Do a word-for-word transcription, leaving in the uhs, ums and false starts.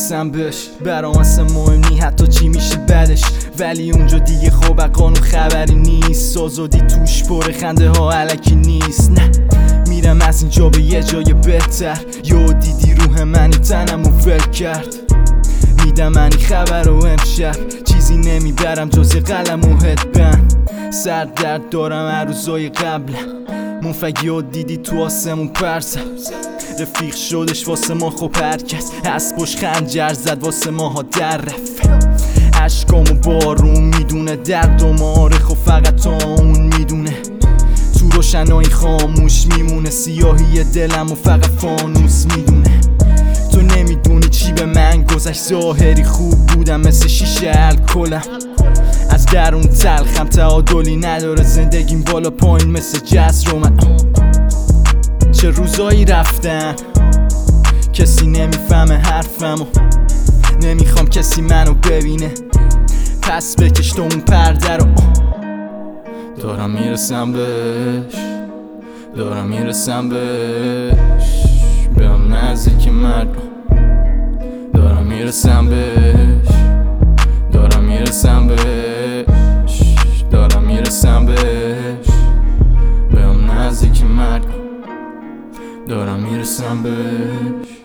میرسم بهش، برام اصلا مهم نی حتی چی میشه بعدش. ولی اونجا دیگه خب قانون خبری نیست، آزادی توش پر خنده ها الکی نیست. نه میرم از اینجا به یه جای بهتر، یا دیدی روح منی تنمو ول کرد. میدم من این خبر رو امشب، چیزی نمیبرم جز قلم و هدبند. سر درد دارم هر روزای قبلم، منفگی ها دیدی تو آسمون پرسم. رفیق شدش واسه ما خب هرکس، اسبش خنجر زد واسه ماها در رفت. عشقامو بارون میدونه، درد و ماره خب فقط تا اون میدونه. تو روشنایی خاموش میمونه، سیاهی دلم و فقط فانوس میدونه. تو نمیدونی چی به من گذشت، ظاهری خوب بودم مثل شیشه الکلم. از درون تلخم، تعادلی نداره زندگیم، بالا پایین مثل جسر رو من. چه روزایی رفتن کسی نمیفهمه حرفمو، نمیخوام کسی منو ببینه، پس بکش تو اون پرده رو. دارم میرسم بهش، دارم میرسم بهش، بیام نزدیک مردم. دارم میرسم بهش، دارم میرسم بهش، دارم میرسم بهش، بیام نزدیک مردم. دارم میرسم بهش.